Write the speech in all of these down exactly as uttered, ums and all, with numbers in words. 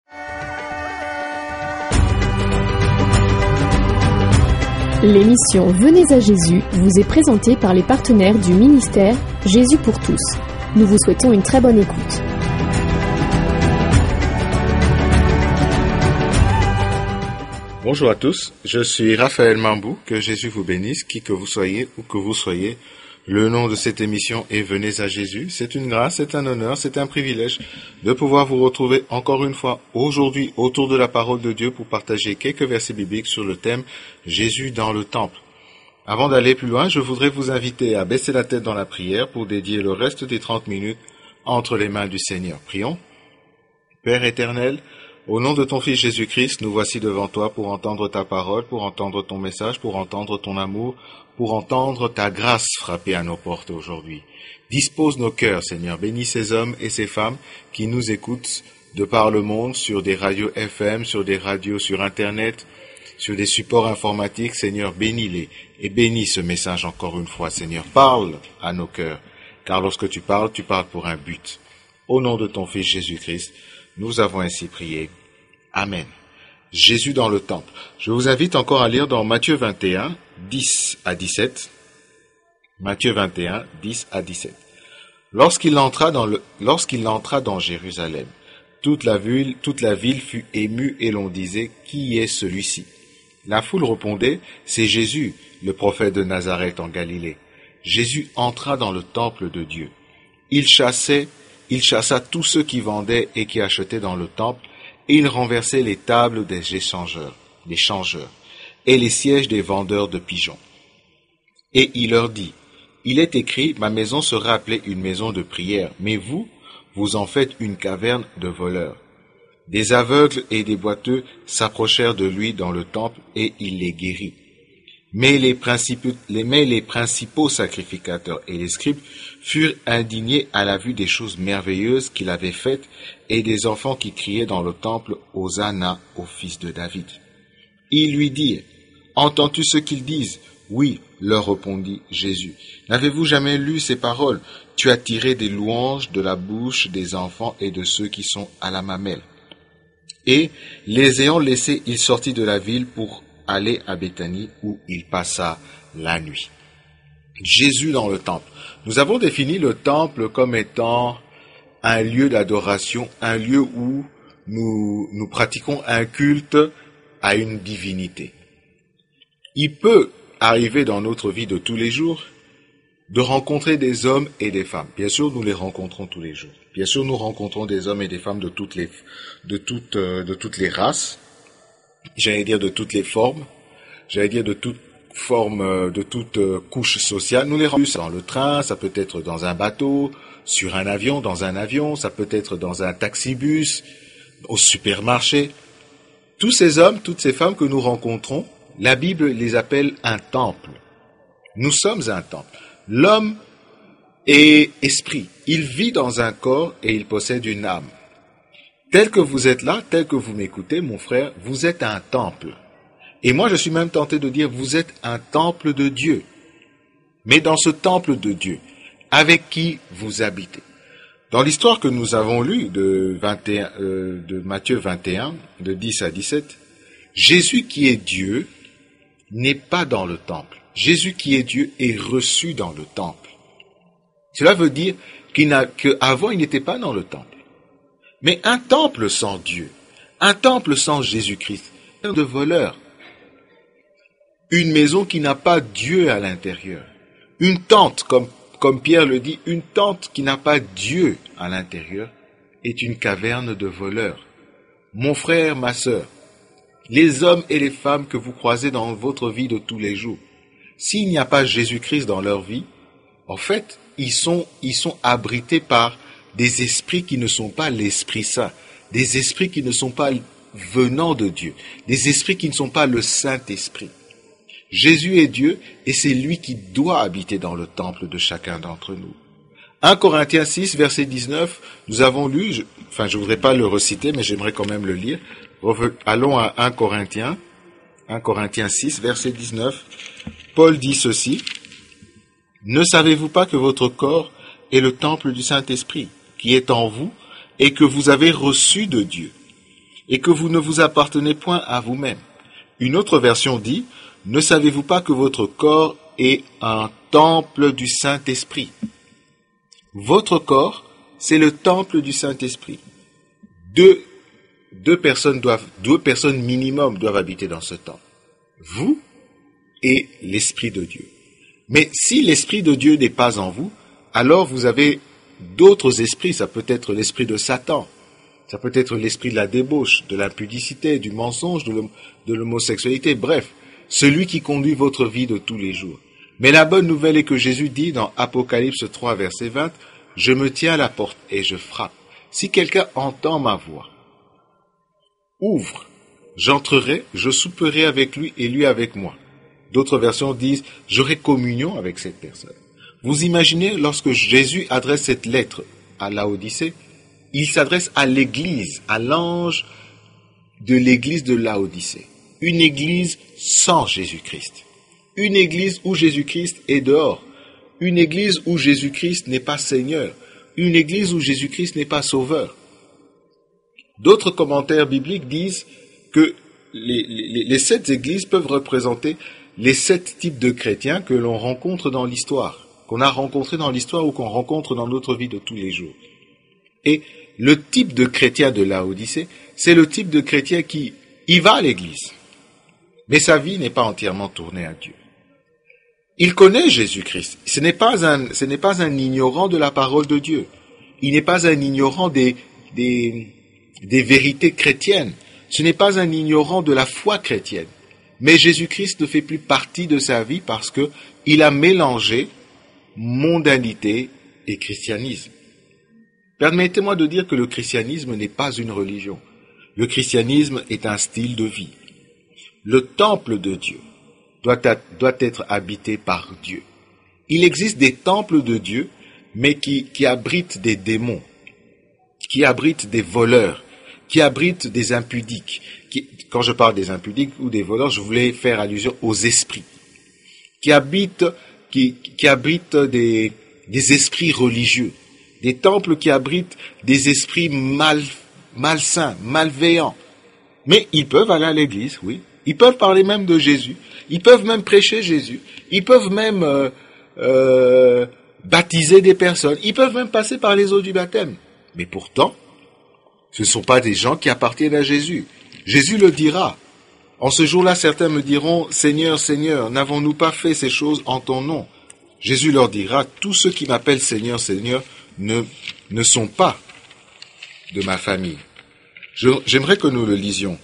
L'émission Venez à Jésus vous est présentée par les partenaires du ministère Jésus pour tous. Nous vous souhaitons une très bonne écoute. Bonjour à tous, je suis Raphaël Mambou, que Jésus vous bénisse, qui que vous soyez ou que vous soyez. Le nom de cette émission est Venez à Jésus. C'est une grâce, c'est un honneur, c'est un privilège de pouvoir vous retrouver encore une fois aujourd'hui autour de la parole de Dieu pour partager quelques versets bibliques sur le thème Jésus dans le temple. Avant d'aller plus loin, je voudrais vous inviter à baisser la tête dans la prière pour dédier le reste des trente minutes entre les mains du Seigneur. Prions. Père éternel, au nom de ton Fils Jésus-Christ, nous voici devant toi pour entendre ta parole, pour entendre ton message, pour entendre ton amour, pour entendre ta grâce frapper à nos portes aujourd'hui. Dispose nos cœurs, Seigneur. Bénis ces hommes et ces femmes qui nous écoutent de par le monde, sur des radios F M, sur des radios sur Internet, sur des supports informatiques. Seigneur, bénis-les et bénis ce message encore une fois, Seigneur. Parle à nos cœurs, car lorsque tu parles, tu parles pour un but. Au nom de ton Fils Jésus-Christ, nous avons ainsi prié. Amen. Jésus dans le temple. Je vous invite encore à lire dans Matthieu vingt et un, dix à dix-sept. Matthieu vingt et un, dix à dix-sept. Lorsqu'il entra dans le, lorsqu'il entra dans Jérusalem, toute la ville, toute la ville fut émue et l'on disait, qui est celui-ci? La foule répondait, c'est Jésus, le prophète de Nazareth en Galilée. Jésus entra dans le temple de Dieu. Il chassait, il chassa tous ceux qui vendaient et qui achetaient dans le temple, et il renversait les tables des échangeurs, des changeurs, et les sièges des vendeurs de pigeons. Et il leur dit, il est écrit, ma maison sera appelée une maison de prière, mais vous, vous en faites une caverne de voleurs. Des aveugles et des boiteux s'approchèrent de lui dans le temple, et il les guérit. Mais les principaux, les, mais les principaux sacrificateurs et les scribes furent indignés à la vue des choses merveilleuses qu'il avait faites et des enfants qui criaient dans le temple « Hosanna au fils de David ». Ils lui dirent « Entends-tu ce qu'ils disent ?» « Oui, leur répondit Jésus. « N'avez-vous jamais lu ces paroles ? Tu as tiré des louanges de la bouche des enfants et de ceux qui sont à la mamelle. » Et, les ayant laissés, il sortit de la ville pour aller à Béthanie où il passa la nuit. Jésus dans le temple. Nous avons défini le temple comme étant un lieu d'adoration, un lieu où nous, nous pratiquons un culte à une divinité. Il peut arriver dans notre vie de tous les jours de rencontrer des hommes et des femmes. Bien sûr, nous les rencontrons tous les jours. Bien sûr, nous rencontrons des hommes et des femmes de toutes les, de toutes, de toutes les races. J'allais dire de toutes les formes, j'allais dire de toutes formes, de toutes couches sociales. Nous les rencontrons dans le train, ça peut être dans un bateau, sur un avion, dans un avion, ça peut être dans un taxibus, au supermarché. Tous ces hommes, toutes ces femmes que nous rencontrons, la Bible les appelle un temple. Nous sommes un temple. L'homme est esprit. Il vit dans un corps et il possède une âme. Tel que vous êtes là, tel que vous m'écoutez, mon frère, vous êtes un temple. Et moi, je suis même tenté de dire, vous êtes un temple de Dieu. Mais dans ce temple de Dieu, avec qui vous habitez. Dans l'histoire que nous avons lue de, vingt et un, euh, de Matthieu vingt et un, de dix à dix-sept, Jésus qui est Dieu n'est pas dans le temple. Jésus qui est Dieu est reçu dans le temple. Cela veut dire qu'il n'a, qu'avant, il n'était pas dans le temple. Mais un temple sans Dieu, un temple sans Jésus-Christ, un de voleurs, une maison qui n'a pas Dieu à l'intérieur, une tente, comme, comme Pierre le dit, une tente qui n'a pas Dieu à l'intérieur, est une caverne de voleurs. Mon frère, ma sœur, les hommes et les femmes que vous croisez dans votre vie de tous les jours, s'il n'y a pas Jésus-Christ dans leur vie, en fait, ils sont, ils sont abrités par des esprits qui ne sont pas l'Esprit Saint, des esprits qui ne sont pas venant de Dieu, des esprits qui ne sont pas le Saint-Esprit. Jésus est Dieu et c'est lui qui doit habiter dans le temple de chacun d'entre nous. un Corinthiens six, verset dix-neuf, nous avons lu, je, enfin je ne voudrais pas le reciter, mais j'aimerais quand même le lire. Allons à un Corinthiens, un Corinthiens six, verset dix-neuf. Paul dit ceci, « Ne savez-vous pas que votre corps est le temple du Saint-Esprit, qui est en vous, et que vous avez reçu de Dieu, et que vous ne vous appartenez point à vous-même. Une autre version dit, ne savez-vous pas que votre corps est un temple du Saint-Esprit? Votre corps, c'est le temple du Saint-Esprit. Deux, deux personnes doivent, deux personnes minimum doivent habiter dans ce temple. Vous et l'Esprit de Dieu. Mais si l'Esprit de Dieu n'est pas en vous, alors vous avez d'autres esprits. Ça peut être l'esprit de Satan, ça peut être l'esprit de la débauche, de l'impudicité, du mensonge, de l'homosexualité, bref, celui qui conduit votre vie de tous les jours. Mais la bonne nouvelle est que Jésus dit dans Apocalypse trois, verset vingt, « Je me tiens à la porte et je frappe. Si quelqu'un entend ma voix, ouvre, j'entrerai, je souperai avec lui et lui avec moi. » D'autres versions disent, « J'aurai communion avec cette personne. » Vous imaginez, lorsque Jésus adresse cette lettre à Laodicée, il s'adresse à l'église, à l'ange de l'église de Laodicée. Une église sans Jésus-Christ. Une église où Jésus-Christ est dehors. Une église où Jésus-Christ n'est pas Seigneur. Une église où Jésus-Christ n'est pas Sauveur. D'autres commentaires bibliques disent que les, les, les sept églises peuvent représenter les sept types de chrétiens que l'on rencontre dans l'histoire, qu'on a rencontrés dans l'histoire ou qu'on rencontre dans notre vie de tous les jours. Et le type de chrétien de Laodicée, c'est le type de chrétien qui y va à l'église, mais sa vie n'est pas entièrement tournée à Dieu. Il connaît Jésus-Christ. Ce n'est pas un, ce n'est pas un ignorant de la parole de Dieu. Il n'est pas un ignorant des, des, des vérités chrétiennes. Ce n'est pas un ignorant de la foi chrétienne. Mais Jésus-Christ ne fait plus partie de sa vie parce que il a mélangé mondanité et christianisme. Permettez-moi de dire que le christianisme n'est pas une religion. Le christianisme est un style de vie. Le temple de Dieu doit, doit être habité par Dieu. Il existe des temples de Dieu, mais qui, qui abritent des démons, qui abritent des voleurs, qui abritent des impudiques. Qui, quand je parle des impudiques ou des voleurs, je voulais faire allusion aux esprits, qui habitent, qui, qui abritent des, des esprits religieux, des temples qui abritent des esprits mal, malsains, malveillants. Mais ils peuvent aller à l'église, oui. Ils peuvent parler même de Jésus. Ils peuvent même prêcher Jésus. Ils peuvent même euh, euh, baptiser des personnes. Ils peuvent même passer par les eaux du baptême. Mais pourtant, ce ne sont pas des gens qui appartiennent à Jésus. Jésus le dira. En ce jour-là, certains me diront, « Seigneur, Seigneur, n'avons-nous pas fait ces choses en ton nom ?» Jésus leur dira, « Tous ceux qui m'appellent Seigneur, Seigneur ne, ne sont pas de ma famille. » Je, j'aimerais que nous le lisions.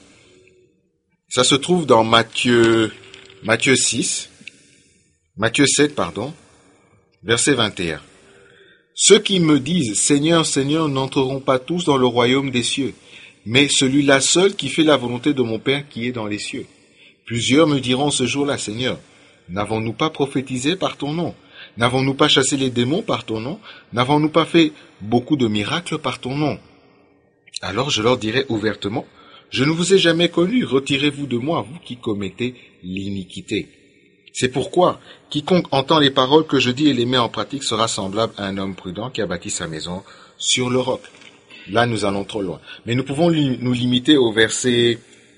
Ça se trouve dans Matthieu, Matthieu six, Matthieu sept, pardon, verset vingt et un. « Ceux qui me disent, Seigneur, Seigneur, n'entreront pas tous dans le royaume des cieux, mais celui-là seul qui fait la volonté de mon Père qui est dans les cieux. Plusieurs me diront ce jour-là, Seigneur, n'avons-nous pas prophétisé par ton nom? N'avons-nous pas chassé les démons par ton nom? N'avons-nous pas fait beaucoup de miracles par ton nom? Alors je leur dirai ouvertement, je ne vous ai jamais connu, retirez-vous de moi, vous qui commettez l'iniquité. C'est pourquoi, quiconque entend les paroles que je dis et les met en pratique sera semblable à un homme prudent qui a bâti sa maison sur le roc. Là, nous allons trop loin. Mais nous pouvons li- nous limiter au verset,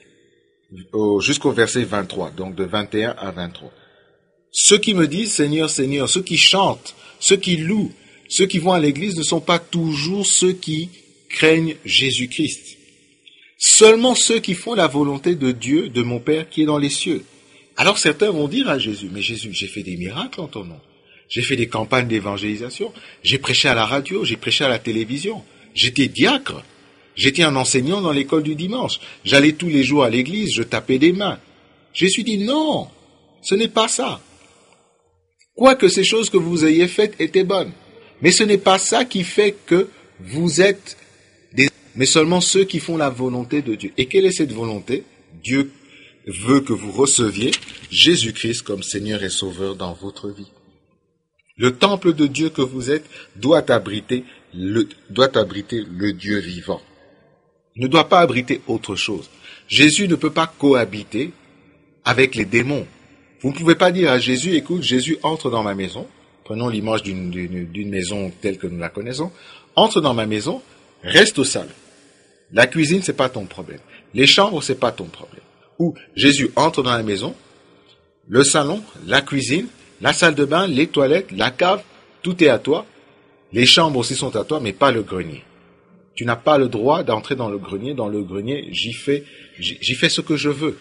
au, jusqu'au verset vingt-trois, donc de vingt et un à vingt-trois. Ceux qui me disent Seigneur, Seigneur, ceux qui chantent, ceux qui louent, ceux qui vont à l'église ne sont pas toujours ceux qui craignent Jésus-Christ. Seulement ceux qui font la volonté de Dieu, de mon Père qui est dans les cieux. Alors certains vont dire à Jésus, mais Jésus, j'ai fait des miracles en ton nom. J'ai fait des campagnes d'évangélisation. J'ai prêché à la radio, j'ai prêché à la télévision. J'étais diacre. J'étais un enseignant dans l'école du dimanche. J'allais tous les jours à l'église, je tapais des mains. Jésus dit non, ce n'est pas ça. Quoique ces choses que vous ayez faites étaient bonnes. Mais ce n'est pas ça qui fait que vous êtes des... mais seulement ceux qui font la volonté de Dieu. Et quelle est cette volonté? Dieu veut que vous receviez Jésus-Christ comme Seigneur et Sauveur dans votre vie. Le temple de Dieu que vous êtes doit abriter le, doit abriter le Dieu vivant. Il ne doit pas abriter autre chose. Jésus ne peut pas cohabiter avec les démons. Vous ne pouvez pas dire à Jésus, écoute, Jésus entre dans ma maison. Prenons l'image d'une, d'une, d'une maison telle que nous la connaissons. Entre dans ma maison, reste au salon. La cuisine, c'est pas ton problème. Les chambres, c'est pas ton problème. Ou Jésus entre dans la maison, le salon, la cuisine, la salle de bain, les toilettes, la cave, tout est à toi. Les chambres aussi sont à toi, mais pas le grenier. Tu n'as pas le droit d'entrer dans le grenier. Dans le grenier, j'y fais, j'y fais ce que je veux.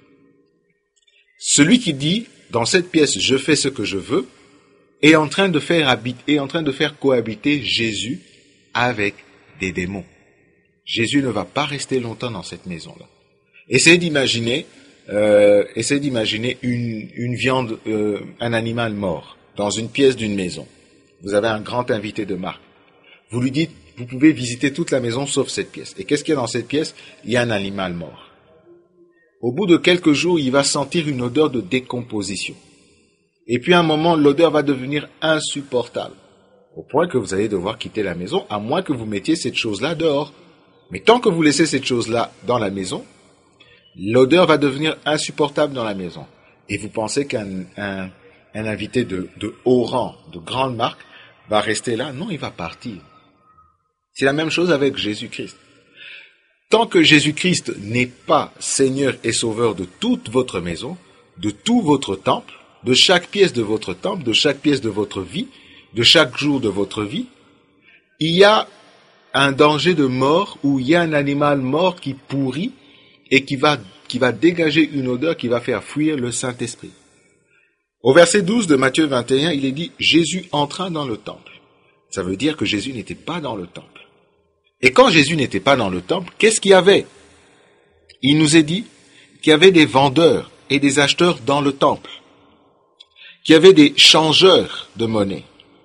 Celui qui dit, dans cette pièce, je fais ce que je veux, est en train de faire habiter, est en train de faire cohabiter Jésus avec des démons. Jésus ne va pas rester longtemps dans cette maison-là. Essayez d'imaginer, euh, essayez d'imaginer une, une viande, euh, un animal mort dans une pièce d'une maison. Vous avez un grand invité de marque. Vous lui dites, vous pouvez visiter toute la maison sauf cette pièce. Et qu'est-ce qu'il y a dans cette pièce? Il y a un animal mort. Au bout de quelques jours, il va sentir une odeur de décomposition. Et puis à un moment, l'odeur va devenir insupportable. Au point que vous allez devoir quitter la maison, à moins que vous mettiez cette chose-là dehors. Mais tant que vous laissez cette chose-là dans la maison, l'odeur va devenir insupportable dans la maison. Et vous pensez qu'un un, un invité de, de haut rang, de grande marque, va rester là? Non, il va partir. C'est la même chose avec Jésus-Christ. Tant que Jésus-Christ n'est pas Seigneur et Sauveur de toute votre maison, de tout votre temple, de chaque pièce de votre temple, de chaque pièce de votre vie, de chaque jour de votre vie, il y a un danger de mort où il y a un animal mort qui pourrit et qui va, qui va dégager une odeur qui va faire fuir le Saint-Esprit. Au verset douze de Matthieu vingt et un, il est dit « Jésus entra dans le temple ». Ça veut dire que Jésus n'était pas dans le temple. Et quand Jésus n'était pas dans le temple, qu'est-ce qu'il y avait? Il nous est dit qu'il y avait des vendeurs et des acheteurs dans le temple, qu'il y avait des changeurs de monnaie.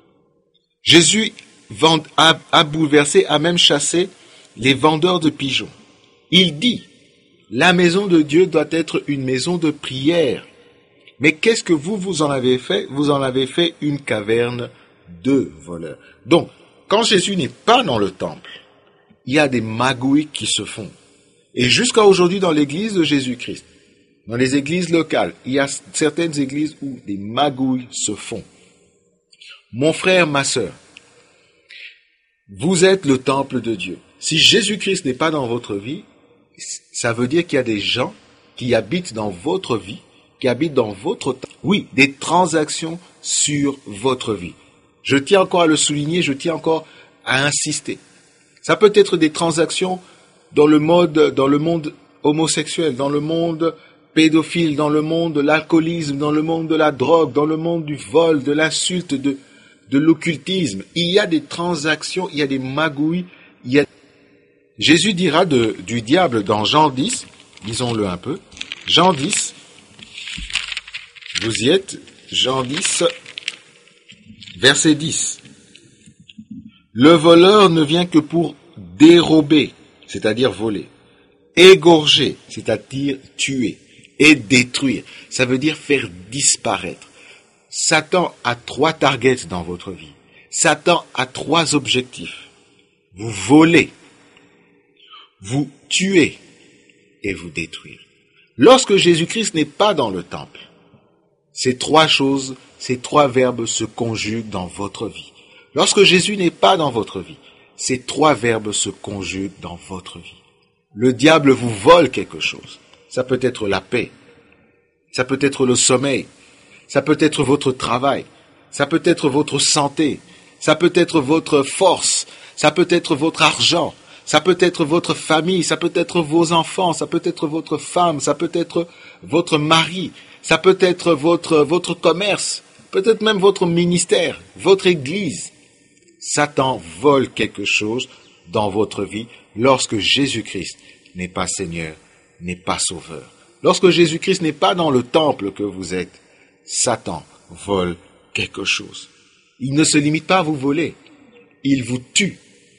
Jésus a, a bouleversé, a même chassé les vendeurs de pigeons. Il dit, la maison de Dieu doit être une maison de prière. Mais qu'est-ce que vous, vous en avez fait? Vous en avez fait une caverne de voleurs. Donc, quand Jésus n'est pas dans le temple, il y a des magouilles qui se font. Et jusqu'à aujourd'hui, dans l'église de Jésus-Christ, dans les églises locales, il y a certaines églises où des magouilles se font. Mon frère, ma sœur, vous êtes le temple de Dieu. Si Jésus-Christ n'est pas dans votre vie, ça veut dire qu'il y a des gens qui habitent dans votre vie, qui habitent dans votre temps. Oui, des transactions sur votre vie. Je tiens encore à le souligner, je tiens encore à insister. Ça peut être des transactions dans le mode, dans le monde homosexuel, dans le monde pédophile, dans le monde de l'alcoolisme, dans le monde de la drogue, dans le monde du vol, de l'insulte, de, de l'occultisme. Il y a des transactions, il y a des magouilles, il y a... Jésus dira de, du diable dans Jean dix, lisons-le un peu, Jean dix, vous y êtes, Jean dix, verset dix. Le voleur ne vient que pour dérober, c'est-à-dire voler, égorger, c'est-à-dire tuer, et détruire, ça veut dire faire disparaître. Satan a trois targets dans votre vie. Satan a trois objectifs. Vous voler, vous tuer et vous détruire. Lorsque Jésus-Christ n'est pas dans le temple, ces trois choses, ces trois verbes se conjuguent dans votre vie. Lorsque Jésus n'est pas dans votre vie, ces trois verbes se conjuguent dans votre vie. Le diable vous vole quelque chose. Ça peut être la paix. Ça peut être le sommeil. Ça peut être votre travail. Ça peut être votre santé. Ça peut être votre force. Ça peut être votre argent. Ça peut être votre famille. Ça peut être vos enfants. Ça peut être votre femme. Ça peut être votre mari. Ça peut être votre, votre commerce. Peut-être même votre ministère, votre église. Satan vole quelque chose dans votre vie lorsque Jésus-Christ n'est pas Seigneur, n'est pas Sauveur. Lorsque Jésus-Christ n'est pas dans le temple que vous êtes, Satan vole quelque chose. Il ne se limite pas à vous voler, il vous tue.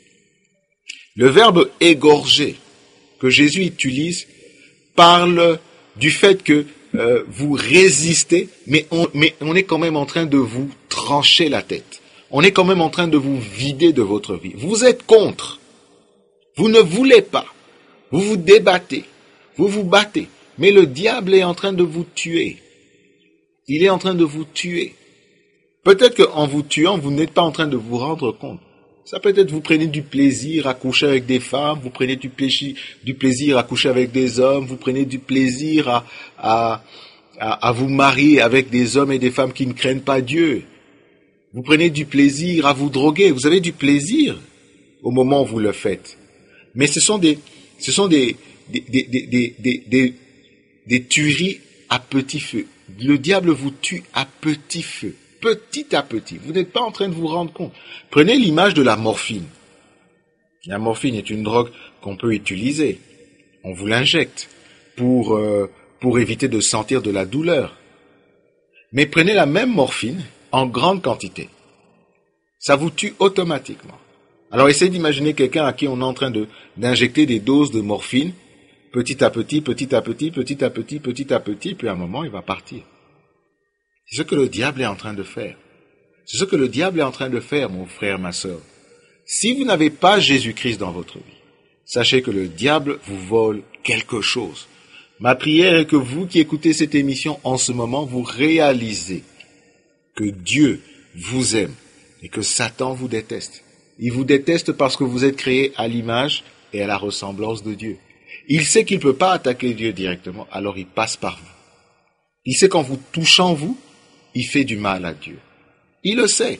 Le verbe égorger que Jésus utilise parle du fait que euh, vous résistez, mais on, mais on est quand même en train de vous trancher la tête. On est quand même en train de vous vider de votre vie. Vous êtes contre. Vous ne voulez pas. Vous vous débattez. Vous vous battez. Mais le diable est en train de vous tuer. Il est en train de vous tuer. Peut-être qu'en vous tuant, vous n'êtes pas en train de vous rendre compte. Ça peut être vous prenez du plaisir à coucher avec des femmes, vous prenez du plaisir, du plaisir à coucher avec des hommes, vous prenez du plaisir à, à, à, à vous marier avec des hommes et des femmes qui ne craignent pas Dieu. Vous prenez du plaisir à vous droguer. Vous avez du plaisir au moment où vous le faites. Mais ce sont des, ce sont des, des, des, des, des, des, des, des tueries à petit feu. Le diable vous tue à petit feu. Petit à petit. Vous n'êtes pas en train de vous rendre compte. Prenez l'image de la morphine. La morphine est une drogue qu'on peut utiliser. On vous l'injecte pour, euh, pour éviter de sentir de la douleur. Mais prenez la même morphine en grande quantité. Ça vous tue automatiquement. Alors essayez d'imaginer quelqu'un à qui on est en train de, d'injecter des doses de morphine, petit à petit, petit à petit, petit à petit, petit à petit, puis à un moment, il va partir. C'est ce que le diable est en train de faire. C'est ce que le diable est en train de faire, mon frère, ma sœur. Si vous n'avez pas Jésus-Christ dans votre vie, sachez que le diable vous vole quelque chose. Ma prière est que vous qui écoutez cette émission en ce moment, vous réalisez que Dieu vous aime et que Satan vous déteste. Il vous déteste parce que vous êtes créé à l'image et à la ressemblance de Dieu. Il sait qu'il ne peut pas attaquer Dieu directement, alors il passe par vous. Il sait qu'en vous touchant vous, il fait du mal à Dieu. Il le sait.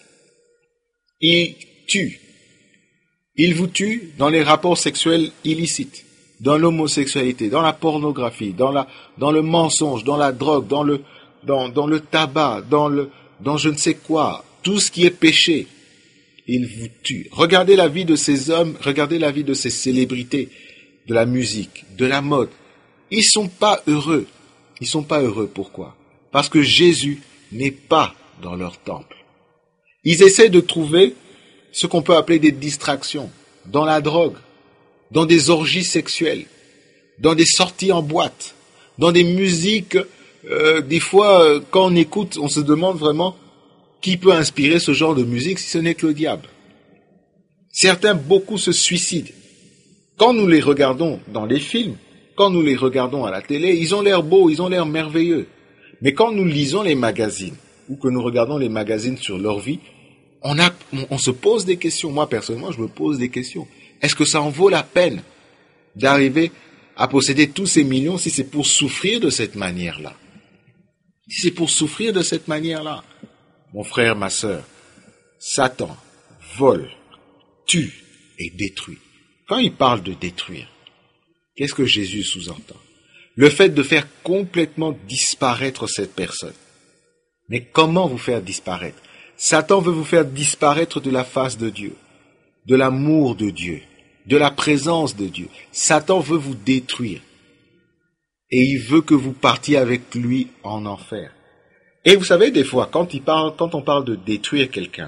Il tue. Il vous tue dans les rapports sexuels illicites, dans l'homosexualité, dans la pornographie, dans la, dans le mensonge, dans la drogue, dans le, dans, dans le tabac, dans le, dans je ne sais quoi, tout ce qui est péché. Il vous tue. Regardez la vie de ces hommes, regardez la vie de ces célébrités, de la musique, de la mode. Ils sont pas heureux. Ils sont pas heureux. Pourquoi? Parce que Jésus n'est pas dans leur temple. Ils essaient de trouver ce qu'on peut appeler des distractions, dans la drogue, dans des orgies sexuelles, dans des sorties en boîte, dans des musiques, euh, des fois, euh, quand on écoute, on se demande vraiment qui peut inspirer ce genre de musique si ce n'est que le diable. Certains, beaucoup se suicident. Quand nous les regardons dans les films, quand nous les regardons à la télé, ils ont l'air beaux, ils ont l'air merveilleux. Mais quand nous lisons les magazines, ou que nous regardons les magazines sur leur vie, on, a, on, on se pose des questions. Moi, personnellement, je me pose des questions. Est-ce que ça en vaut la peine d'arriver à posséder tous ces millions si c'est pour souffrir de cette manière-là? Si c'est pour souffrir de cette manière-là? Mon frère, ma sœur, Satan vole, tue et détruit. Quand il parle de détruire, qu'est-ce que Jésus sous-entend? Le fait de faire complètement disparaître cette personne. Mais comment vous faire disparaître? Satan veut vous faire disparaître de la face de Dieu, de l'amour de Dieu, de la présence de Dieu. Satan veut vous détruire. Et il veut que vous partiez avec lui en enfer. Et vous savez, des fois, quand, il parle, quand on parle de détruire quelqu'un,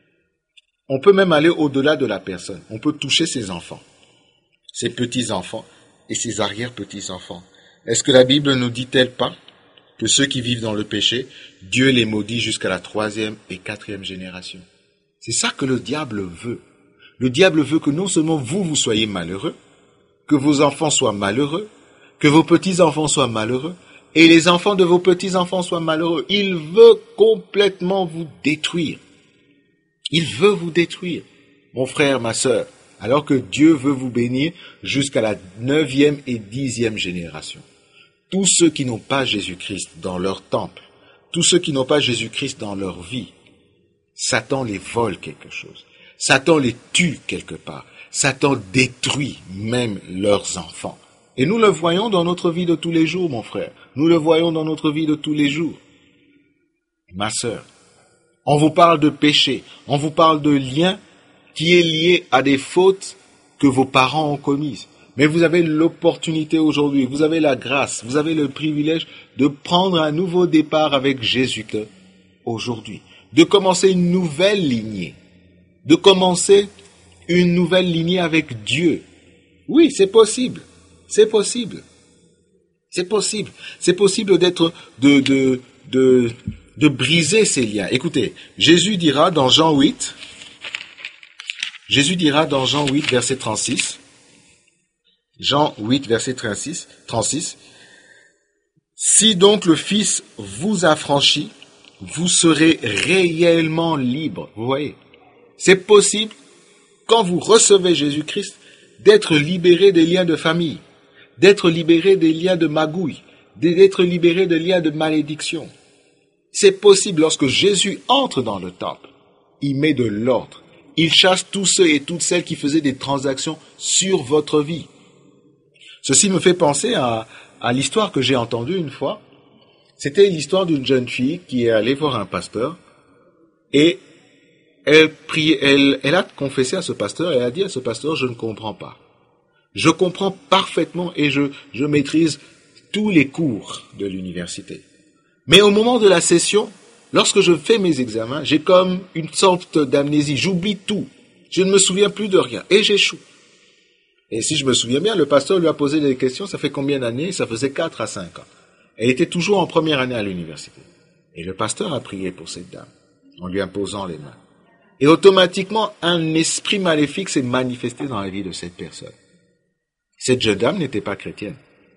on peut même aller au-delà de la personne. On peut toucher ses enfants, ses petits-enfants et ses arrière-petits-enfants. Est-ce que la Bible ne dit-elle pas que ceux qui vivent dans le péché, Dieu les maudit jusqu'à la troisième et quatrième génération? C'est ça que le diable veut. Le diable veut que non seulement vous, vous soyez malheureux, que vos enfants soient malheureux, que vos petits-enfants soient malheureux, et les enfants de vos petits-enfants soient malheureux. Il veut complètement vous détruire. Il veut vous détruire, mon frère, ma sœur, alors que Dieu veut vous bénir jusqu'à la neuvième et dixième génération. Tous ceux qui n'ont pas Jésus-Christ dans leur temple, tous ceux qui n'ont pas Jésus-Christ dans leur vie, Satan les vole quelque chose. Satan les tue quelque part. Satan détruit même leurs enfants. Et nous le voyons dans notre vie de tous les jours, mon frère. Nous le voyons dans notre vie de tous les jours. Ma sœur, on vous parle de péché, on vous parle de lien qui est lié à des fautes que vos parents ont commises. Mais vous avez l'opportunité aujourd'hui, vous avez la grâce, vous avez le privilège de prendre un nouveau départ avec Jésus aujourd'hui, de commencer une nouvelle lignée, de commencer une nouvelle lignée avec Dieu. Oui, c'est possible, c'est possible, c'est possible, c'est possible d'être, de, de, de, de briser ces liens. Écoutez, Jésus dira dans Jean huit, Jésus dira dans Jean huit, verset trente-six, Jean huit, verset trente-six, trente-six, « Si donc le Fils vous affranchit, vous serez réellement libre. » Vous voyez, C'est possible, quand vous recevez Jésus-Christ, d'être libéré des liens de famille, d'être libéré des liens de magouille, d'être libéré des liens de malédiction. C'est possible lorsque Jésus entre dans le temple. Il met de l'ordre. Il chasse tous ceux et toutes celles qui faisaient des transactions sur votre vie. Ceci me fait penser à, à l'histoire que j'ai entendue une fois. C'était l'histoire d'une jeune fille qui est allée voir un pasteur et elle, prie, elle, elle a confessé à ce pasteur, elle a dit à ce pasteur, je ne comprends pas. Je comprends parfaitement et je, je maîtrise tous les cours de l'université. Mais au moment de la session, lorsque je fais mes examens, j'ai comme une sorte d'amnésie. J'oublie tout. Je ne me souviens plus de rien. Et j'échoue. Et si je me souviens bien, le pasteur lui a posé des questions. Ça fait combien d'années? Ça faisait quatre à cinq ans. Elle était toujours en première année à l'université. Et le pasteur a prié pour cette dame, en lui imposant les mains. Et automatiquement, un esprit maléfique s'est manifesté dans la vie de cette personne. Cette jeune dame n'était pas chrétienne.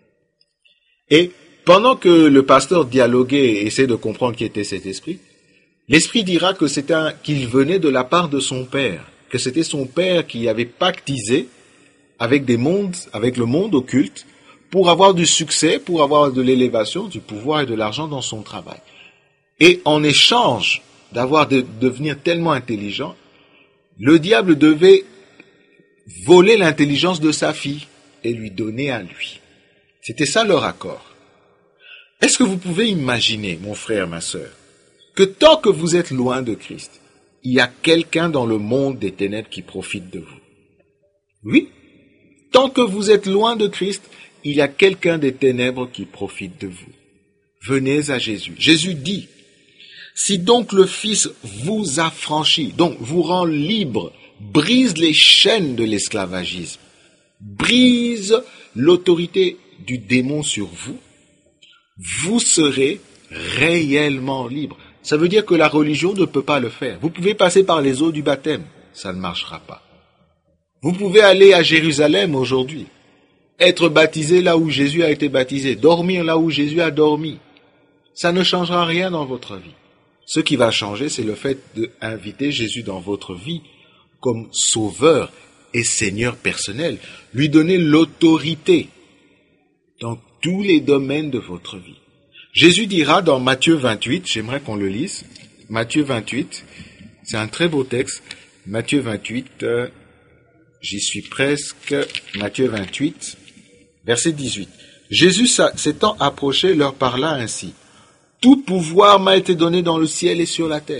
Et pendant que le pasteur dialoguait et essayait de comprendre qui était cet esprit, l'esprit dira que c'était un, qu'il venait de la part de son père, que c'était son père qui avait pactisé avec des mondes, avec le monde occulte, pour avoir du succès, pour avoir de l'élévation, du pouvoir et de l'argent dans son travail. Et en échange d'avoir de devenir tellement intelligent, le diable devait voler l'intelligence de sa fille et lui donner à lui. C'était ça leur accord. Est-ce que vous pouvez imaginer, mon frère, ma sœur, que tant que vous êtes loin de Christ, il y a quelqu'un dans le monde des ténèbres qui profite de vous? Oui, tant que vous êtes loin de Christ, il y a quelqu'un des ténèbres qui profite de vous. Venez à Jésus. Jésus dit, si donc le Fils vous affranchit, donc vous rend libre, brise les chaînes de l'esclavagisme, brise l'autorité du démon sur vous, vous serez réellement libre. Ça veut dire que la religion ne peut pas le faire. Vous pouvez passer par les eaux du baptême, ça ne marchera pas. Vous pouvez aller à Jérusalem aujourd'hui, être baptisé là où Jésus a été baptisé, dormir là où Jésus a dormi. Ça ne changera rien dans votre vie. Ce qui va changer, c'est le fait d'inviter Jésus dans votre vie comme sauveur et Seigneur personnel, lui donner l'autorité dans tous les domaines de votre vie. Jésus dira dans Matthieu vingt-huit, j'aimerais qu'on le lise, Matthieu vingt-huit, c'est un très beau texte, Matthieu vingt-huit, euh, j'y suis presque, Matthieu vingt-huit, verset dix-huit. Jésus s'étant approché leur parla ainsi, « Tout pouvoir m'a été donné dans le ciel et sur la terre. »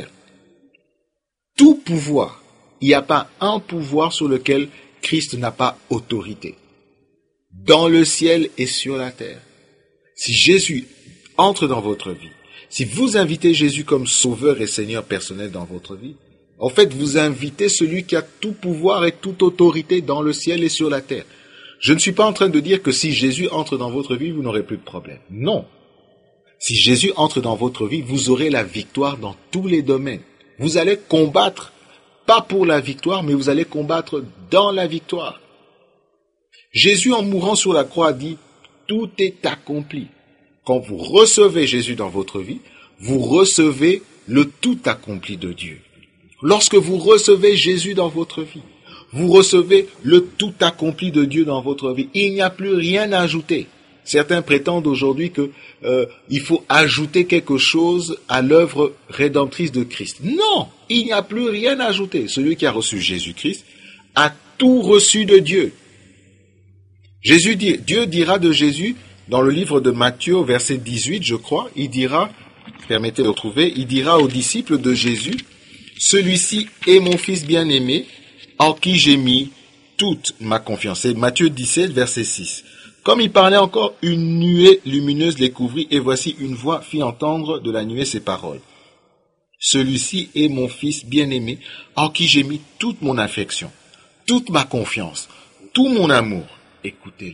Tout pouvoir. Il n'y a pas un pouvoir sur lequel Christ n'a pas autorité. Dans le ciel et sur la terre. Si Jésus entre dans votre vie, si vous invitez Jésus comme sauveur et Seigneur personnel dans votre vie, en fait, vous invitez celui qui a tout pouvoir et toute autorité dans le ciel et sur la terre. Je ne suis pas en train de dire que si Jésus entre dans votre vie, vous n'aurez plus de problème. Non. Si Jésus entre dans votre vie, vous aurez la victoire dans tous les domaines. Vous allez combattre, pas pour la victoire, mais vous allez combattre dans la victoire. Jésus, en mourant sur la croix, dit « Tout est accompli ». Quand vous recevez Jésus dans votre vie, vous recevez le tout accompli de Dieu. Lorsque vous recevez Jésus dans votre vie, vous recevez le tout accompli de Dieu dans votre vie. Il n'y a plus rien à ajouter. Certains prétendent aujourd'hui que euh, il faut ajouter quelque chose à l'œuvre rédemptrice de Christ. Non, il n'y a plus rien à ajouter. Celui qui a reçu Jésus-Christ a tout reçu de Dieu. Jésus dit, Dieu dira de Jésus, dans le livre de Matthieu, au verset dix-huit, je crois, il dira, permettez de le trouver, il dira aux disciples de Jésus, « Celui-ci est mon Fils bien-aimé, en qui j'ai mis toute ma confiance. » C'est Matthieu dix-sept, verset six. Comme il parlait encore, une nuée lumineuse les couvrit, et voici une voix fit entendre de la nuée ces paroles. « Celui-ci est mon Fils bien-aimé, en qui j'ai mis toute mon affection, toute ma confiance, tout mon amour. Écoutez-le. »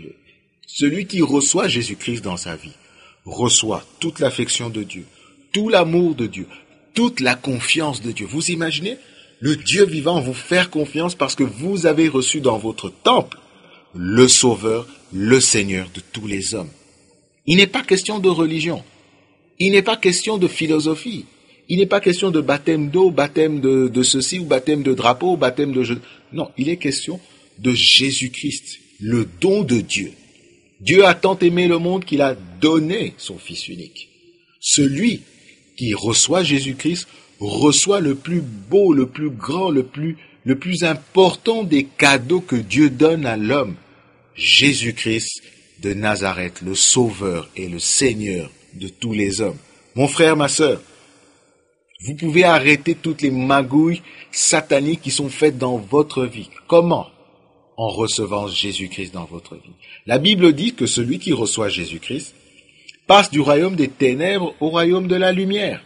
Celui qui reçoit Jésus-Christ dans sa vie reçoit toute l'affection de Dieu, tout l'amour de Dieu, toute la confiance de Dieu. Vous imaginez le Dieu vivant vous faire confiance parce que vous avez reçu dans votre temple le Sauveur, le Seigneur de tous les hommes. Il n'est pas question de religion. Il n'est pas question de philosophie. Il n'est pas question de baptême d'eau, baptême de, de ceci, ou baptême de drapeau, baptême de... Je... Non, il est question de Jésus-Christ, le don de Dieu. Dieu a tant aimé le monde qu'il a donné son Fils unique. Celui qui reçoit Jésus-Christ reçoit le plus beau, le plus grand, le plus, le plus important des cadeaux que Dieu donne à l'homme. Jésus-Christ de Nazareth, le Sauveur et le Seigneur de tous les hommes. Mon frère, ma sœur, vous pouvez arrêter toutes les magouilles sataniques qui sont faites dans votre vie. Comment? En recevant Jésus-Christ dans votre vie. La Bible dit que celui qui reçoit Jésus-Christ passe du royaume des ténèbres au royaume de la lumière.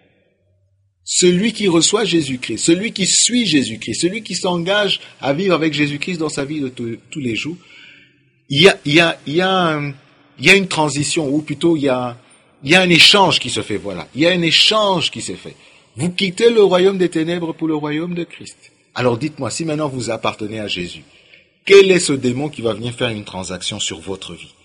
Celui qui reçoit Jésus-Christ, celui qui suit Jésus-Christ, celui qui s'engage à vivre avec Jésus-Christ dans sa vie de tous, tous les jours, il y a, il y a, il y a, un, il y a une transition, ou plutôt il y a, il y a un échange qui se fait, voilà. Il y a un échange qui se fait. Vous quittez le royaume des ténèbres pour le royaume de Christ. Alors dites-moi, si maintenant vous appartenez à Jésus, quel est ce démon qui va venir faire une transaction sur votre vie?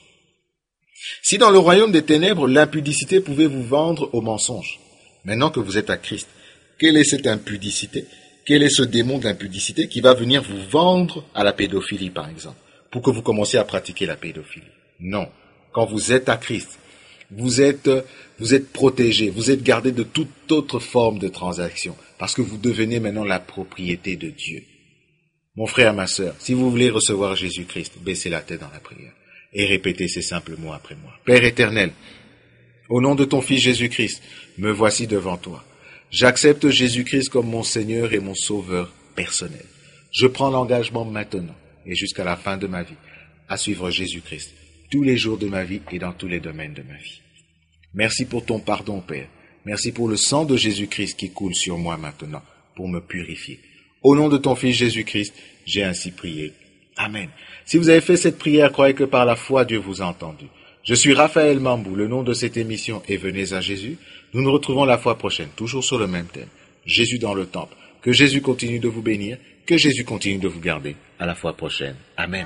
Si dans le royaume des ténèbres, l'impudicité pouvait vous vendre au mensonge, maintenant que vous êtes à Christ, quelle est cette impudicité? Quel est ce démon d'impudicité qui va venir vous vendre à la pédophilie, par exemple, pour que vous commenciez à pratiquer la pédophilie? Non. Quand vous êtes à Christ, vous êtes, vous êtes protégé, vous êtes gardé de toute autre forme de transaction, parce que vous devenez maintenant la propriété de Dieu. Mon frère, ma sœur, si vous voulez recevoir Jésus-Christ, baissez la tête dans la prière et répétez ces simples mots après moi. Père éternel, au nom de ton Fils Jésus-Christ, me voici devant toi. J'accepte Jésus-Christ comme mon Seigneur et mon Sauveur personnel. Je prends l'engagement maintenant et jusqu'à la fin de ma vie à suivre Jésus-Christ tous les jours de ma vie et dans tous les domaines de ma vie. Merci pour ton pardon, Père. Merci pour le sang de Jésus-Christ qui coule sur moi maintenant pour me purifier. Au nom de ton Fils Jésus-Christ, j'ai ainsi prié. Amen. Si vous avez fait cette prière, croyez que par la foi, Dieu vous a entendu. Je suis Raphaël Mambou, le nom de cette émission est Venez à Jésus. Nous nous retrouvons la fois prochaine, toujours sur le même thème. Jésus dans le temple. Que Jésus continue de vous bénir, que Jésus continue de vous garder. À la fois prochaine. Amen.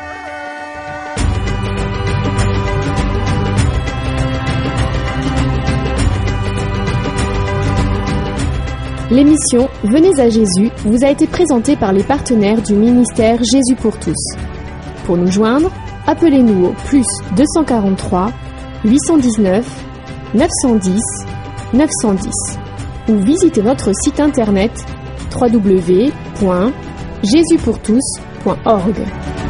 L'émission Venez à Jésus vous a été présentée par les partenaires du ministère Jésus pour tous. Pour nous joindre, appelez-nous au plus deux cent quarante-trois, huit cent dix-neuf, neuf cent dix, neuf cent dix ou visitez notre site internet w w w point jésus pour tous point org.